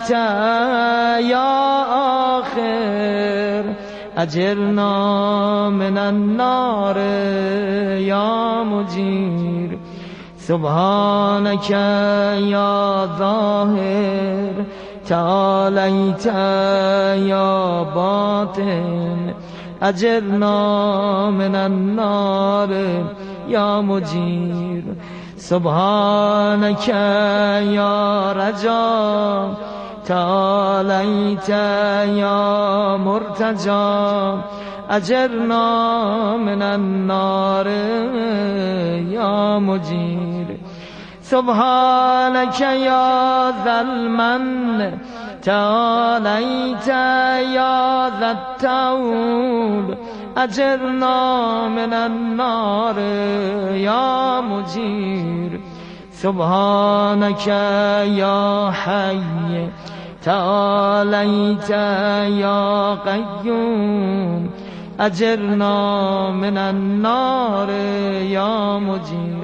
يا آخر أجرنا من النار يا مجير سبحانك يا ظاهر تعاليت يا باطن أجرنا من النار يا مجير سبحانك يا رجا تعاليت يا مرتجى أجرنا من النار يا مجير سبحانك يا ذا المن تعاليت يا ذا التوب أجرنا من النار يا مجير سبحانك يا حي تعاليت يا قيوم أجرنا من النار يا مجير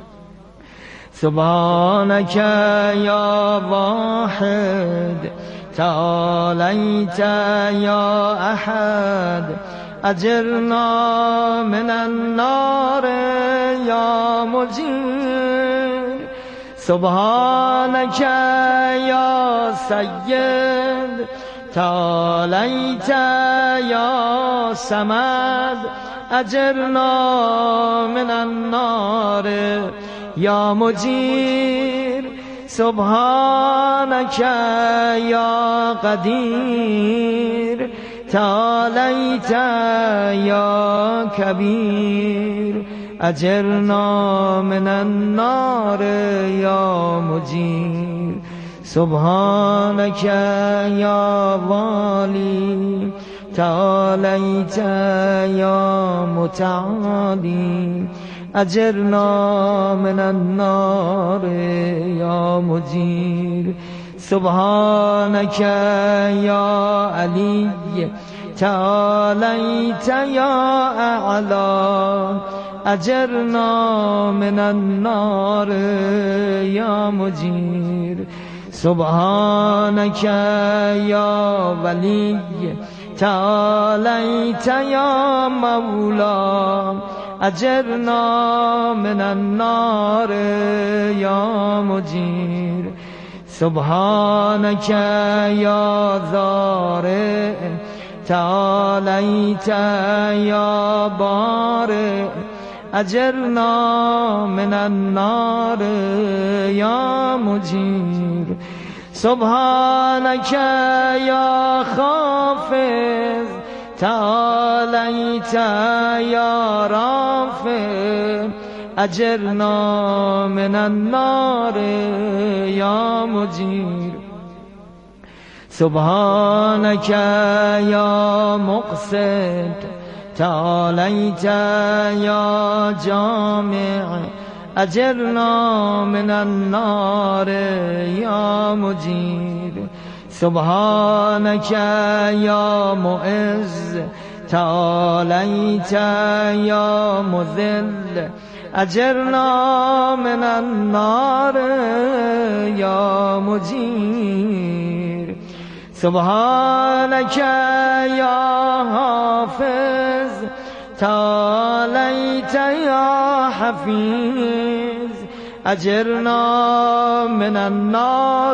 سبحانك يا واحد تعاليت يا أحد أجرنا من النار يا مجير سبحانك يا سيد تعاليت يا سمد أجرنا من النار يا مجير سبحانك يا قدير تعاليت يا كبير أجرنا من النار يا مجير سبحانك يا والي تعاليت يا متعالي أجرنا من النار يا مجير سبحانك يا علي تعاليت يا أعلى أجرنا من النار يا مجير سبحانك يا ولي تعاليت يا مولا أجرنا من النار يا مجير سبحانك يا ذارئ تعاليت يا بارئ أجرنا من النار يا مجير سبحانك يا خافض تعاليت يا رافع أجرنا من النار يا مجير سبحانك يا مقسط تعاليت يا جامع أجرنا من النار يا مجير سبحانك يا معز تعاليت يا مذل أجرنا من النار يا مجير سبحانك يا حافظ تعاليت يا حفيظ أجرنا من النار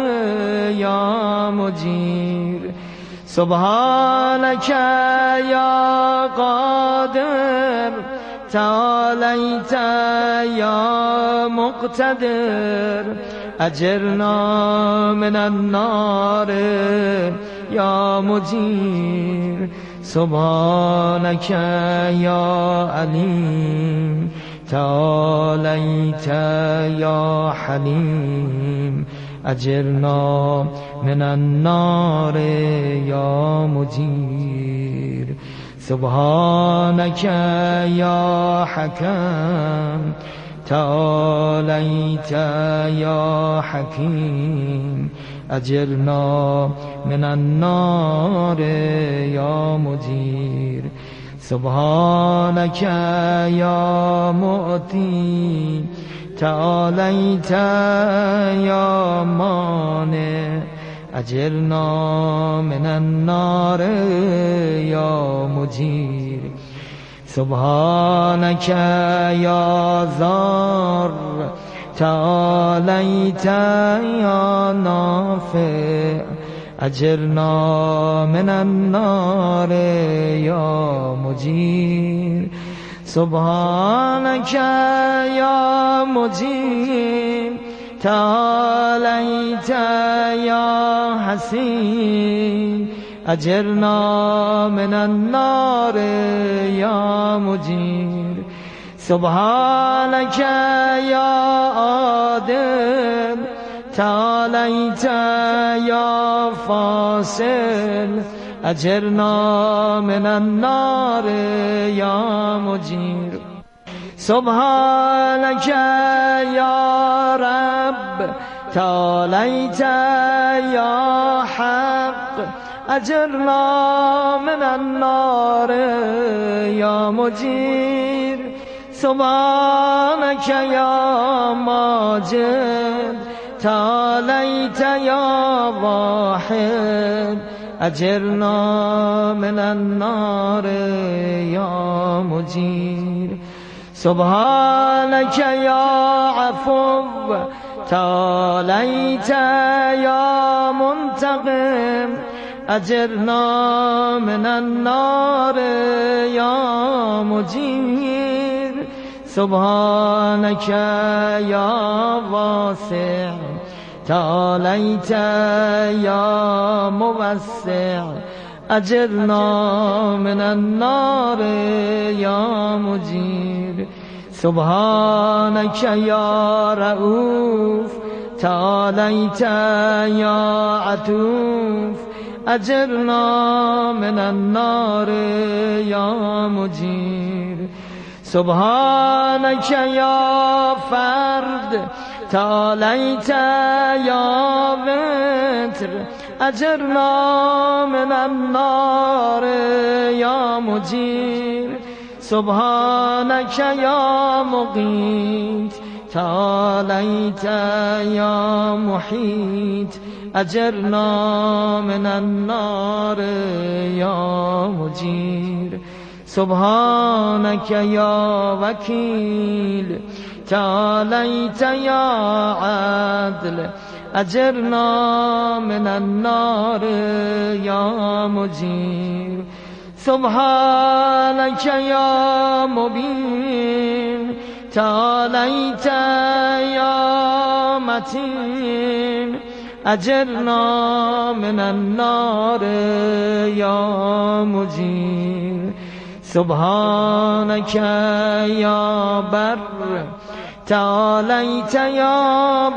يا مجير سبحانك يا قادر تعاليت يا مقتدر أجرنا من النار يا مجير سبحانك يا عليم تعاليت يا حليم أجرنا من النار يا مجير سبحانك يا حكم تعاليت يا حكيم أجرنا من النار يا مجير سبحانك يا مؤتي تعاليت يا مانع أجرنا من النار يا مجير سبحانك يا ذار تعاليت يا نافع أجرنا من النار يا مجير سبحانك يا مجير تعاليت يا حسين أجرنا من النار يا مجير سبحانك يا عادل تعاليت يا فاصل أجرنا من النار يا مجير سبحانك يا رب تعاليت يا حق أجرنا من النار يا مجير سبحانك يا ماجد تعاليت يا واحد أجرنا من النار يا مجير سبحانك يا عفو تعاليت يا منتقم أجرنا من النار يا مجير سبحانك يا واسع تعاليت يا موسع أجرنا من النار يا مجير سبحانك يا رؤوف تعاليت يا عطوف أجرنا من النار يا مجير سبحانك يا فرد تعاليت يا وتر أجرنا من النار يا مجير سبحانك يا مقيت تعاليت يا محيط أجرنا من النار يا مجير سبحانك يا وكيل تعاليت يا عدل أجرنا من النار يا مجير سبحانك يا مبين تعاليت يا متين أجرنا من النار يا مجير سبحانك يا بر تعاليت يا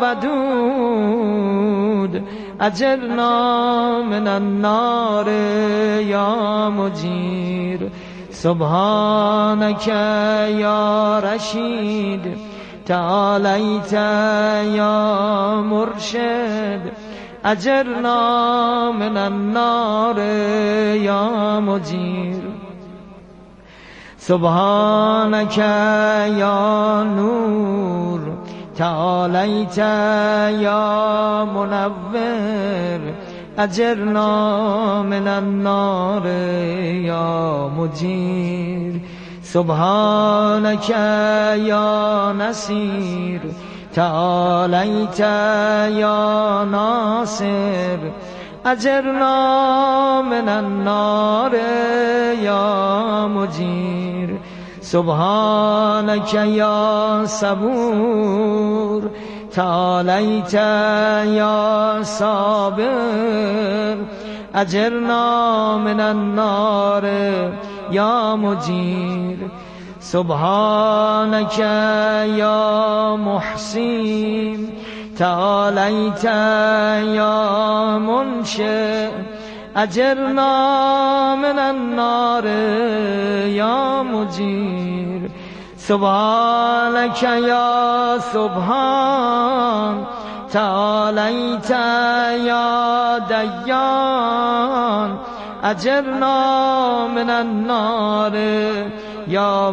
بدود أجرنا من النار يا مجير سبحانك يا رشيد تعاليت يا مرشد أجرنا من النار يا مجير سبحانك يا نور تعاليت يا منور أجرنا من النار يا مجير سبحانك يا نصير تعاليت يا ناصر أجرنا من النار يا مجير سبحانك يا صبور تعاليت يا صابر أجرنا من النار يا مجير سبحانك يا محسن تعاليت يا منشئ أجرنا من النار يا مجير سبحانك يا سبحان تعاليت يا ديان أجرنا من النار يا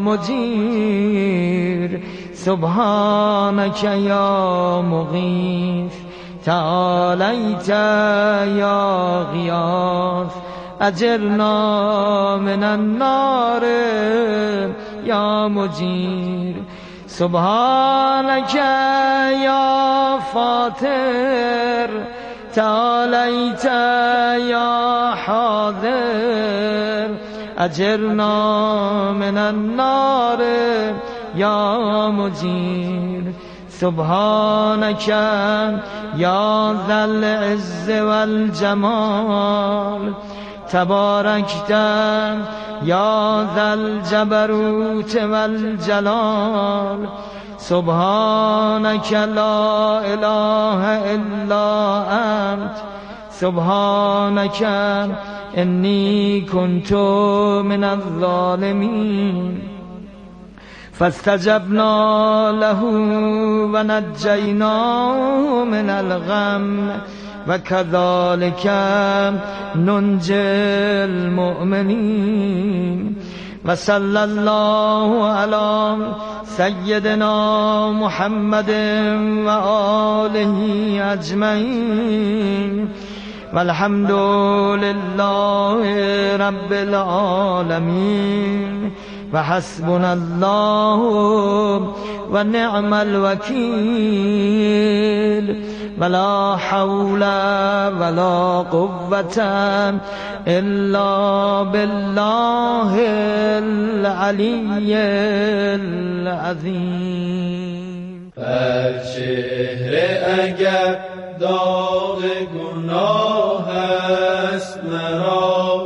مجير سبحانك يا مغيث تعالیت یا غیاث اجرنا من النار یا مجیر سبحانك یا فاطر تعالیت یا حاضر اجرنا من النار یا مجیر سبحانك یا ذا العز والجمال تبارکت یا ذا الجبروت والجلال سبحانك لا اله الا انت سبحانك انی كنت من الظالمین فاستجبنا له ونجيناه من الغم وكذلك ننجي المؤمنين وصلى الله على سيدنا محمد وآله أجمعين والحمد لله رب العالمين وحسبنا الله ونعم الوكيل ولا حول ولا قوة إلا بالله العلي العظيم بر چهره اگر داغ گناه است مرا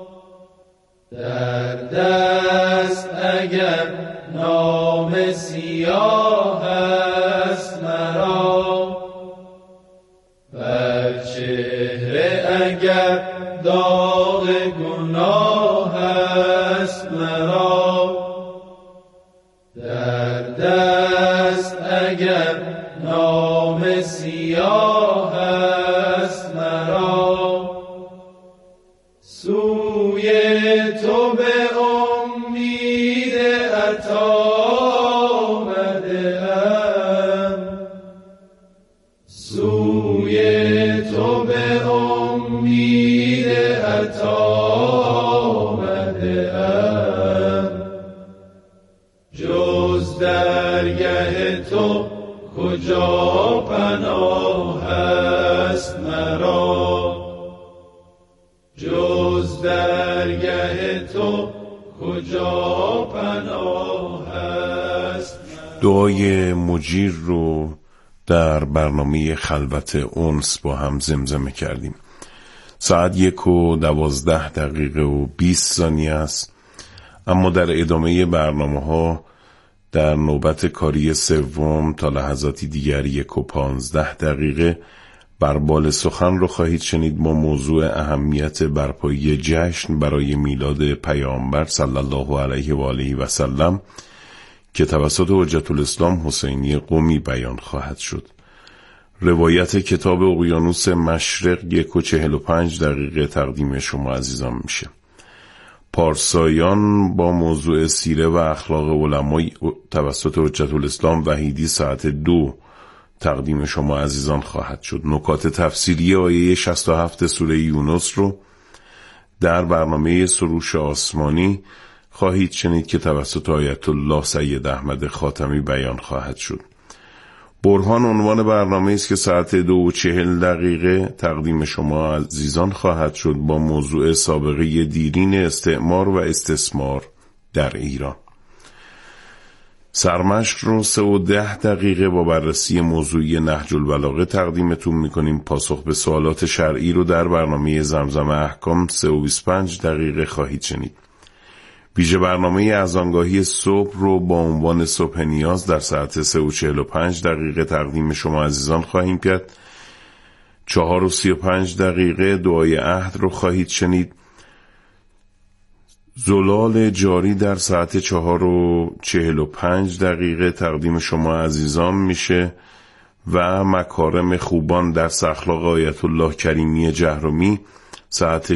در دست اگر نام سیاه است مرا بر چهره اگر داغ گناه است مرا در دست اگر نام سیاه است مرا سوی تو به امید عطا آمده‌ام سوی تو به امید عطا آمده‌ام جز درگه تو کجا پناه است مرا جز درگه تو کجا پناه است دعای مجیر رو در برنامه خلوت انس با هم زمزمه کردیم. ساعت 1:12:20 است، اما در ادامه برنامه ها در نوبت کاری سوم تا لحظاتی دیگر 1:15 بربال سخن رو خواهید شنید با موضوع اهمیت برپایی جشن برای میلاد پیامبر صلی الله علیه و آله و سلم که توسط حجت الاسلام حسینی قمی بیان خواهد شد. روایت کتاب اقیانوس مشرق 1:45 تقدیم شما عزیزان میشه. پارسایان با موضوع سیره و اخلاق علمای توسط حجت الاسلام وحیدی ساعت 2 تقدیم شما عزیزان خواهد شد. نکات تفسیری آیه 67 سوره یونس رو در برنامه سروش آسمانی خواهید شنید که توسط آیت الله سید احمد خاتمی بیان خواهد شد. برهان عنوان برنامه است که ساعت 2:40 تقدیم شما عزیزان خواهد شد با موضوع سابقه دیرین استعمار و استثمار در ایران. سرمشق رو 3:10 با بررسی موضوعی نهج البلاغه تقدیمتون میکنیم. پاسخ به سوالات شرعی رو در برنامه زمزم احکام 3:25 خواهید شنید. ویژه برنامه اذانگاهی صبح رو با عنوان صبح نیاز در ساعت 3:45 تقدیم شما عزیزان خواهیم کرد. 4:35 دعای عهد رو خواهید شنید. زلال جاری در ساعت 4:45 تقدیم شما عزیزان میشه و مکارم خوبان در اخلاق آیت الله کریمی جهرمی ساعت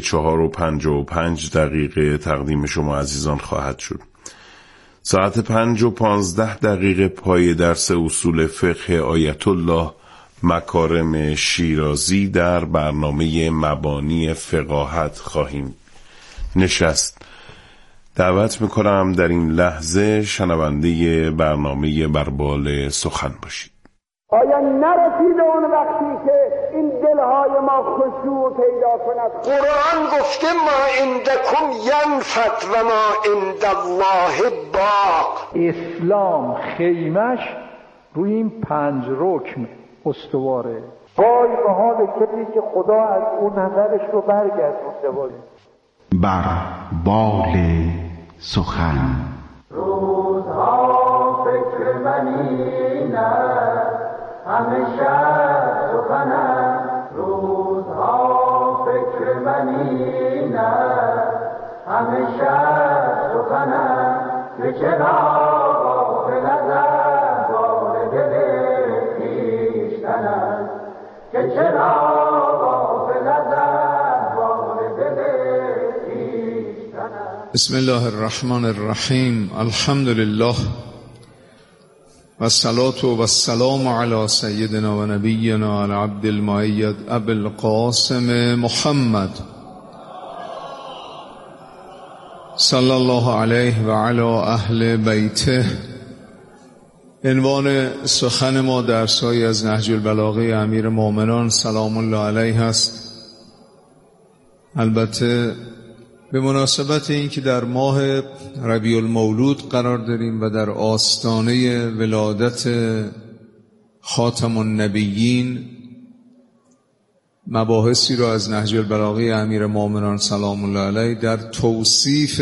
4:55 تقدیم شما عزیزان خواهد شد. ساعت 5:15 پای درس اصول فقه آیت الله مکارم شیرازی در برنامه مبانی فقاهت خواهیم نشست. دعوت میکنم در این لحظه شنونده برنامه بربال سخن باشید. آیا نرسیده اون وقتی که این دلهای ما خشوع پیدا کند؟ قرآن گفته ما عندکم ینفد و ما عند الله باق. اسلام خیمش روی این 5 رکن استواره. وای به حال کسی که خدا از اون نظرش رو برگردونده باشه. بربال سخن. روزها فکر منی نه همیشه سخنم، روزها فکر منی نه همیشه سخنم، که چرا غافل از احوال دل خویشتنم، که چرا غافل از احوال دل خویشتنم. بسم الله الرحمن الرحیم. الحمد لله و الصلاة و السلام علی سیدنا و نبینا العبد المؤید ابی القاسم محمد صلی الله علیه و علی اهل بیته. عنوان سخن ما درس‌هایی از نهج البلاغه امیر مومنان سلام الله علیه است. البته به مناسبت این که در ماه ربیع المولود قرار داریم و در آستانه ولادت خاتم النبیین، مباحثی را از نهج البلاغه امیر مومنان سلام الله علیه در توصیف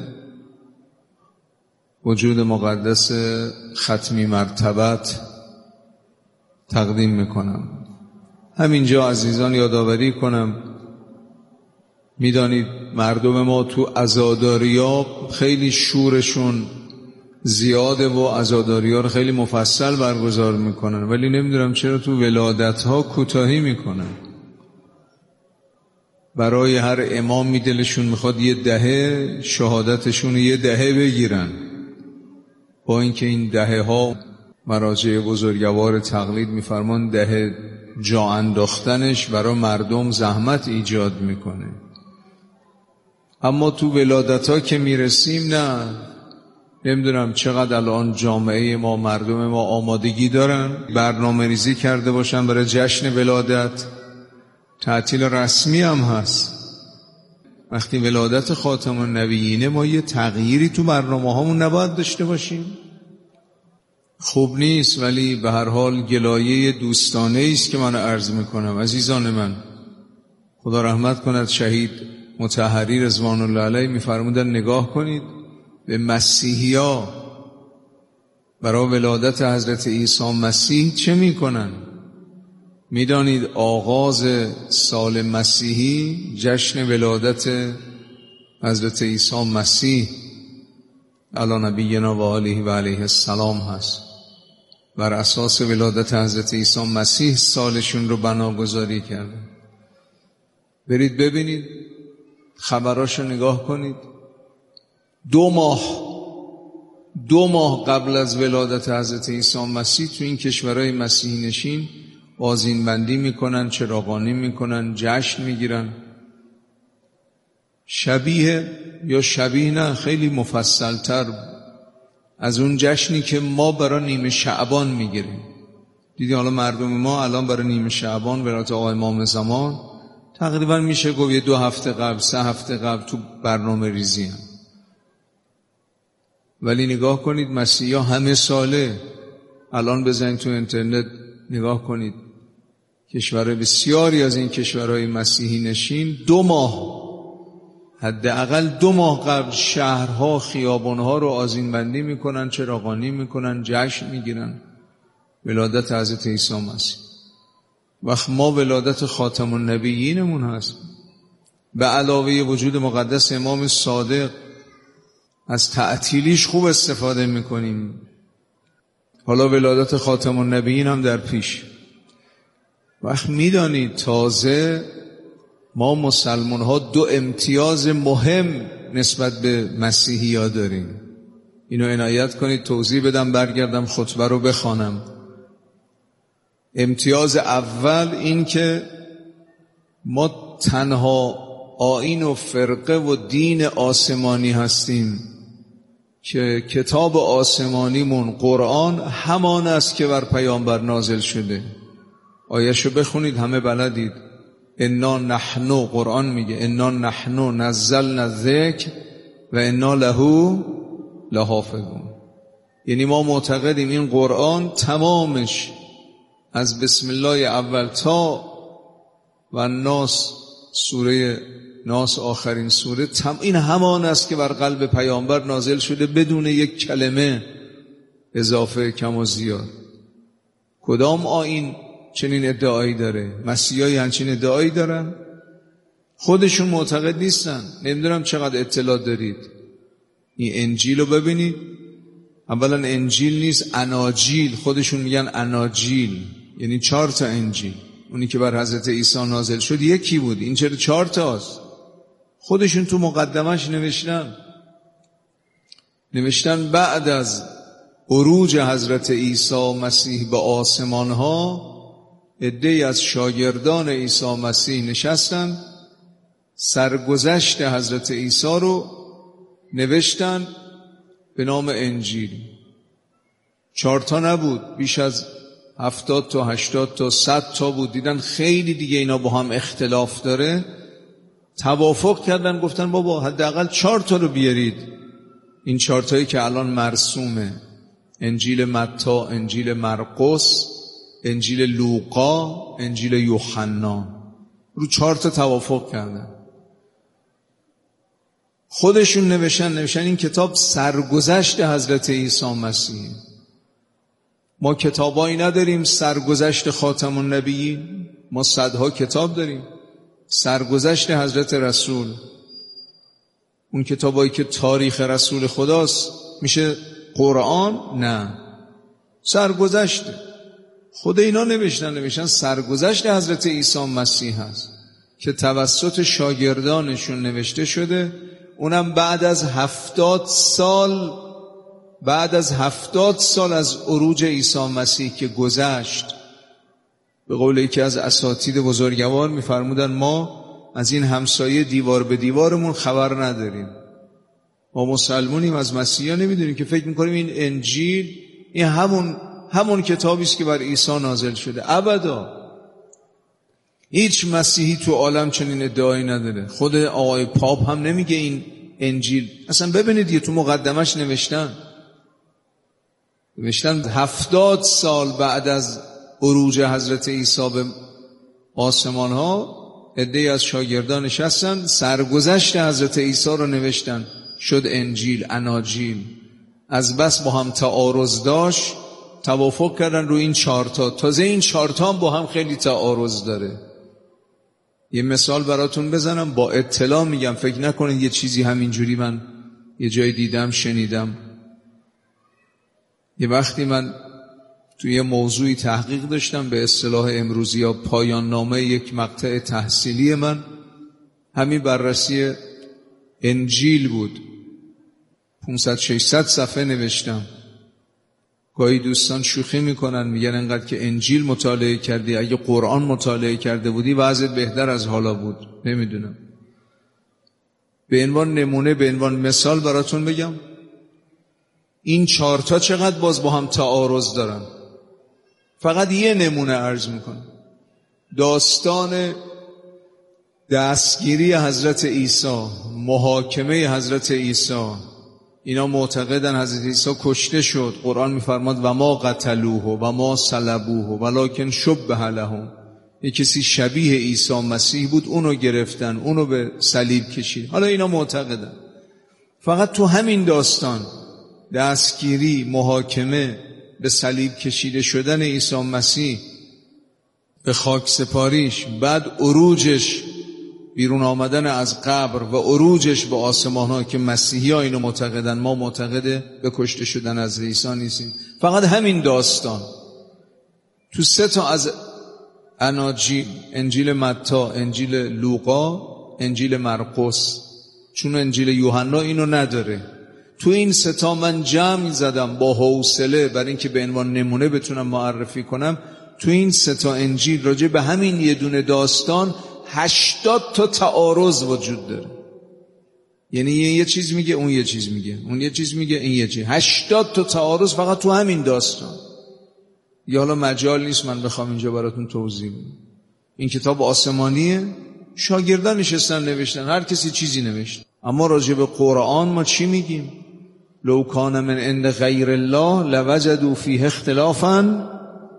وجود مقدس ختمی مرتبت تقدیم میکنم. همینجا عزیزان یادآوری کنم، میدانید مردم ما تو عزاداری‌ها خیلی شورشون زیاده و عزاداری‌ها رو خیلی مفصل برگزار میکنن، ولی نمیدونم چرا تو ولادت‌ها کوتاهی میکنن. برای هر امامی دلشون میخواد یه دهه شهادتشون یه دهه بگیرن، با اینکه این دهه ها مراجع بزرگوار تقلید میفرمان دهه جا انداختنش برای مردم زحمت ایجاد میکنه. اما تو ولادت ها که میرسیم نه، نمیدونم چقدر الان جامعه ما مردم ما آمادگی دارن برنامه ریزی کرده باشن برای جشن ولادت. تعطیل رسمی هم هست. وقتی ولادت خاتم النبیینه ما یه تغییری تو برنامه هامون نباید داشته باشیم؟ خوب نیست، ولی به هر حال گلایه دوستانه است که من عرض میکنم. عزیزان من، خدا رحمت کند شهید مطهری رضوان الله علیه میفرمودن نگاه کنید به مسیحیا برای ولادت حضرت عیسی مسیح چه میکنن. میدانید آغاز سال مسیحی جشن ولادت حضرت عیسی مسیح علی نبینا و آله و علیه السلام هست. بر اساس ولادت حضرت عیسی مسیح سالشون رو بناگذاری کردن. برید ببینید، خبراشو نگاه کنید. 2 ماه قبل از ولادت حضرت عیسی مسیح تو این کشورهای مسیحی نشین آذین بندی میکنن، چراغانی میکنن، جشن میگیرن. شبیه نه، خیلی مفصلتر از اون جشنی که ما برای نیمه شعبان میگیریم. دیدی حالا مردم ما الان برای نیمه شعبان ولادت آقای امام زمان تقریبا میشه گفت 2 هفته قبل 3 هفته قبل تو برنامه ریزی هم. ولی نگاه کنید مسیحا همه ساله، الان بزنید تو اینترنت نگاه کنید، کشورهای بسیاری از این کشورهای مسیحی نشین 2 ماه، حداقل 2 ماه قبل شهرها خیابانها رو آذین بندی میکنن، چراغانی میکنن، جشن میگیرن ولادت حضرت عیسی مسیح. وقت ما ولادت خاتم النبیینمون هست، به علاوه وجود مقدس امام صادق از تعطیلیش خوب استفاده میکنیم. حالا ولادت خاتم النبیین هم در پیش. وقت میدانید تازه ما مسلمان ها 2 امتیاز مهم نسبت به مسیحی ها داریم. اینو عنایت کنید توضیح بدم، برگردم خطبه رو بخوانم. امتیاز اول این که ما تنها آیین و فرقه و دین آسمانی هستیم که کتاب آسمانیمون قرآن همان است که بر پیامبر نازل شده. آیه‌شو بخونید، همه بلدید. انا نحن، قرآن میگه انا نحن نزلنا الذکر و انا له لحافظون. یعنی ما معتقدیم این قرآن تمامش از بسم الله اول تا و ناس، سوره ناس آخرین سوره، این همان است که بر قلب پیامبر نازل شده بدون یک کلمه اضافه کم و زیاد. کدام آیین چنین ادعایی داره؟ مسیحایی همچین ادعایی دارن؟ خودشون معتقد نیستن. نمیدونم چقدر اطلاع دارید. این انجیل رو ببینید. اولا انجیل نیست، اناجیل. خودشون میگن اناجیل، یعنی 4 تا انجیل. اونی که بر حضرت عیسی نازل شد یکی بود، این چرا 4 تاست؟ خودشون تو مقدمش نوشتن بعد از عروج حضرت عیسی مسیح به آسمان ها عده‌ای از شاگردان عیسی مسیح نشستن، سرگذشت حضرت عیسی رو نوشتن به نام انجیل. 4 تا نبود، بیش از 70 تا 80 تا 100 تا بود. دیدن خیلی دیگه اینا با هم اختلاف داره، توافق کردن، گفتن بابا حداقل 4 تا رو بیارید. این 4 تایی که الان مرسومه: انجیل متی، انجیل مرقس، انجیل لوقا، انجیل یوحنا. رو 4 تا توافق کردن. خودشون نوشتن این کتاب سرگذشت حضرت عیسی مسیح. ما کتابایی نداریم سرگذشت خاتم النبیین، ما صدها کتاب داریم سرگذشت حضرت رسول. اون کتابایی که تاریخ رسول خداست میشه قرآن؟ نه، سرگذشت خود اینا نوشتن سرگذشت حضرت عیسی مسیح هست که توسط شاگردانشون نوشته شده. اونم بعد از 70 سال، بعد از 70 سال از عروج عیسی مسیح که گذشت. به قول یکی از اساتید بزرگوار میفرمودن ما از این همسایه دیوار به دیوارمون خبر نداریم. ما مسلمونیم، از مسیحا نمیدونیم، که فکر میکنیم این انجیل این همون کتابی است که بر عیسی نازل شده. ابدا. هیچ مسیحی تو عالم چنین ادعایی نداره. خود آقای پاپ هم نمیگه این انجیل. اصلا ببینید یه تو مقدمش نوشتن 70 سال بعد از عروج حضرت عیسی به آسمان ها عده‌ای از شاگردان نشستن، سرگذشت حضرت عیسی رو نوشتن، شد انجیل، اناجیل. از بس با هم تعارض داشت، توافق کردن رو این 4 تا. تازه این 4 تا هم با هم خیلی تعارض داره. یه مثال براتون بزنم، با اطلاع میگم، فکر نکنید یه چیزی همینجوری من یه جای دیدم شنیدم. یه وقتی من توی یه موضوعی تحقیق داشتم، به اصطلاح امروزی ها پایان نامه یک مقطع تحصیلی من همین بررسی انجیل بود. 500-600 صفحه نوشتم. گاهی دوستان شوخی میکنن، میگن انقدر که انجیل مطالعه کردی، اگه قرآن مطالعه کرده بودی وضعت بهتر از حالا بود. نمیدونم. به عنوان نمونه، به عنوان مثال براتون بگم این 4 تا چقدر باز با هم تعارض دارن. فقط یه نمونه عرض میکنم. داستان دستگیری حضرت عیسی، محاکمه حضرت عیسی. اینا معتقدن حضرت عیسی کشته شد. قرآن میفرماد و ما قتلوه و ما صلبوه ولکن شبه لهم. یک کسی شبیه عیسی مسیح بود، اونو گرفتن، اونو به صلیب کشید. حالا اینا معتقدن. فقط تو همین داستان دستگیری، محاکمه، به صلیب کشیده شدن عیسی مسیح، به خاک سپاریش، بعد عروجش، بیرون آمدن از قبر و عروجش به آسمان ها که مسیحی ها اینو معتقدن، ما معتقد به کشته شدن از عیسی نیستیم. فقط همین داستان تو 3 تا از اناجیل، انجیل متی، انجیل لوقا، انجیل مرقس، چون انجیل یوحنا اینو نداره. تو این 3 تا من جمع زدم با حوصله برای اینکه به عنوان نمونه بتونم معرفی کنم. تو این 3 انجیل راجع به همین یه دونه داستان 80 تا تعارض وجود داره. یعنی یه چیز میگه، اون یه چیز میگه، اون یه چیز میگه، این یه چیز. 80 تا تعارض فقط تو همین داستان. یا حالا مجال نیست من بخوام اینجا براتون توضیح بدم. این کتاب آسمانیه، شاگردان نشستن نوشتن، هر کسی چیزی نوشت. اما راجع به قرآن ما چی میگیم؟ لو کان من عند غیر الله لوجدوا فیه اختلافا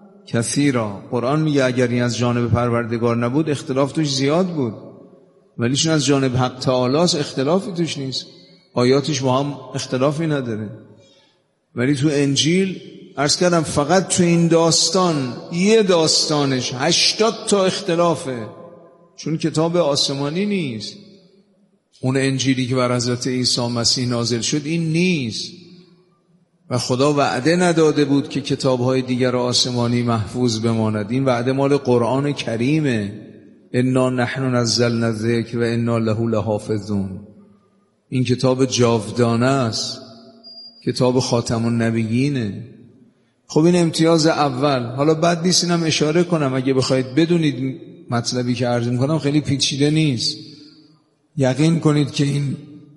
کثیرا. قرآن میگه اگر این از جانب پروردگار نبود اختلاف توش زیاد بود، ولی چون از جانب حق تعالی اختلافی توش نیست، آیاتش با هم اختلافی نداره. ولی تو انجیل عرض کردم فقط تو این داستان، یه داستانش 80 تا اختلافه، چون کتاب آسمانی نیست. اون انجیلی که بر حضرت عیسی مسیح نازل شد این نیست، و خدا وعده نداده بود که کتاب‌های دیگر آسمانی محفوظ بماند. این وعده مال قرآن کریمه. انا نحن نزلنا الذکر و انا له لحافظون. این کتاب جاودانه است، کتاب خاتم النبیینه. خب این امتیاز اول. حالا بد نیست اینم اشاره کنم، اگه بخواید بدونید مطلبی که عرض میکنم خیلی پیچیده نیست. یقین کنید که این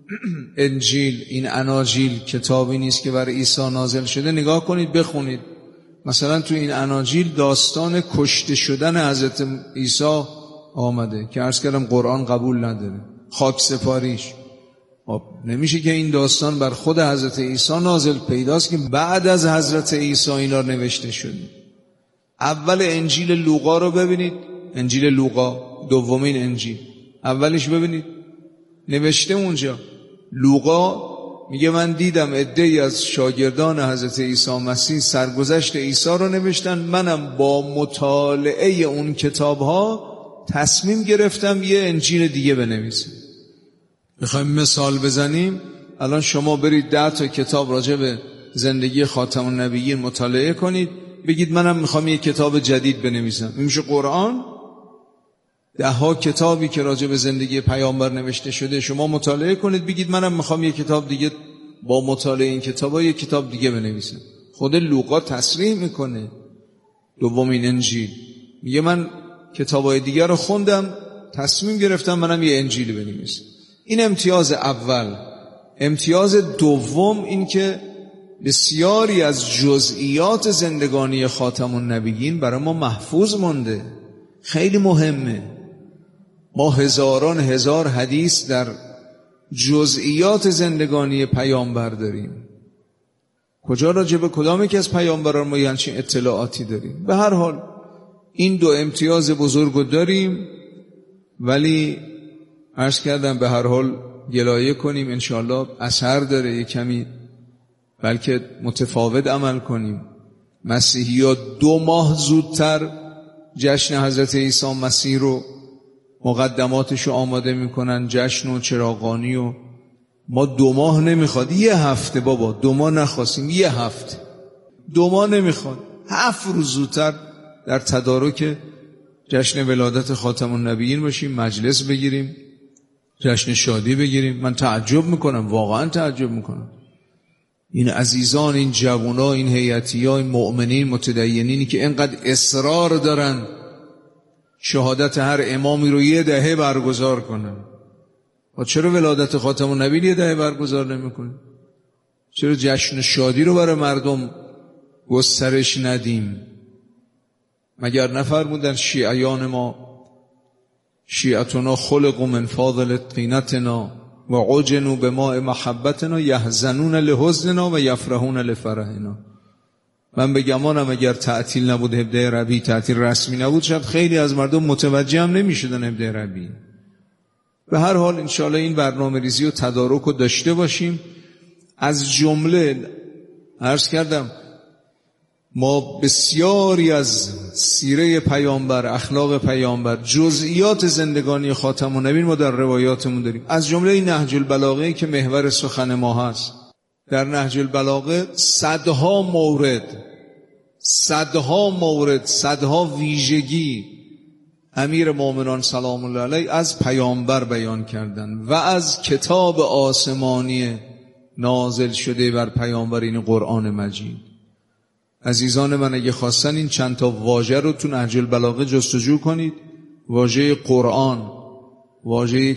انجیل، این اناجیل کتابی نیست که برای عیسی نازل شده. نگاه کنید بخونید، مثلا تو این اناجیل داستان کشته شدن حضرت عیسی آمده که عرض کردم قرآن قبول نداره، خاک سپاریش. نمیشه که این داستان بر خود حضرت عیسی نازل پیداست که بعد از حضرت عیسی اینا نوشته شده. اول انجیل لوقا رو ببینید، انجیل لوقا دومین انجیل، اولش ببینید نوشته اونجا. لوقا میگه من دیدم عده‌ای از شاگردان حضرت عیسی مسیح سرگذشت عیسی رو نوشتن، منم با مطالعه اون کتاب‌ها تصمیم گرفتم یه انجیل دیگه بنویسم. میخوایم مثال بزنیم، الان شما برید 10 تا کتاب راجع به زندگی خاتم النبیین مطالعه کنید، بگید منم میخوام یه کتاب جدید بنویسم. این میشه قرآن. 10 کتابی که راجع به زندگی پیامبر نوشته شده شما مطالعه کنید، بگید منم میخوام یه کتاب دیگه با مطالعه این کتابا یه کتاب دیگه بنویسم. خود لوقا تصریح میکنه دومین انجیل، میگه من کتابای دیگه رو خوندم، تصمیم گرفتم منم یه انجیل بنویسم. این امتیاز اول. امتیاز دوم این که بسیاری از جزئیات زندگانی خاتم النبیین برای ما محفوظ مونده. خیلی مهمه. ما هزاران هزار حدیث در جزئیات زندگانی پیامبر داریم. کجا راجع به کدام یکی از پیامبران ما همچین اطلاعاتی داریم؟ به هر حال این 2 امتیاز بزرگو داریم، ولی عرض کردم به هر حال گلایه کنیم انشاءالله اثر داره، یک کمی بلکه متفاوت عمل کنیم. مسیحی ها 2 ماه زودتر جشن حضرت عیسی مسیح رو مقدماتش رو آماده میکنن، جشن و چراغانی، و ما 2 ماه نمیخواد، 1 هفته بابا، 2 ماه نخواستیم، 1 هفته، 2 ماه نمیخواد، 7 روز زودتر در تدارک جشن ولادت خاتم النبیین باشیم، مجلس بگیریم، جشن شادی بگیریم. من تعجب میکنم، واقعا تعجب میکنم. این عزیزان، این جوونا، این هیئتی‌ها، این مؤمنین متدینینی که اینقدر اصرار دارن شهادت هر امامی رو 1 دهه برگزار کنن، و چرا ولادت خاتم النبی 1 دهه برگزار نمیکنیم؟ چرا جشن شادی رو برای مردم گسترش ندیم؟ مگر نفرمودن شیعیان ما شیعتنا خلقوا من فاضل طینتنا و عجنوا بماء محبتنا یحزنون لحزننا و یفرحون لفرحنا. من به گمانم اگر تعطیل نبود 17 ربیع، تعطیل رسمی نبود، شاید خیلی از مردم متوجه هم نمی شدن 17 ربیع. به هر حال انشاءالله این برنامه ریزی و تدارک رو داشته باشیم. از جمله عرض کردم ما بسیاری از سیره پیامبر، اخلاق پیامبر، جزئیات زندگانی خاتم النبیین ما در روایاتمون داریم. از جمله این نهج البلاغه که محور سخن ما هست. در نهج البلاغه صدها مورد، صدها ویژگی امیر مومنان سلام الله علیه از پیامبر بیان کردن و از کتاب آسمانی نازل شده بر پیامبر، این قرآن مجید. عزیزان من اگه خواستن این چند تا واژه رو تو نهج البلاغه جستجو کنید. واژه قرآن، واژه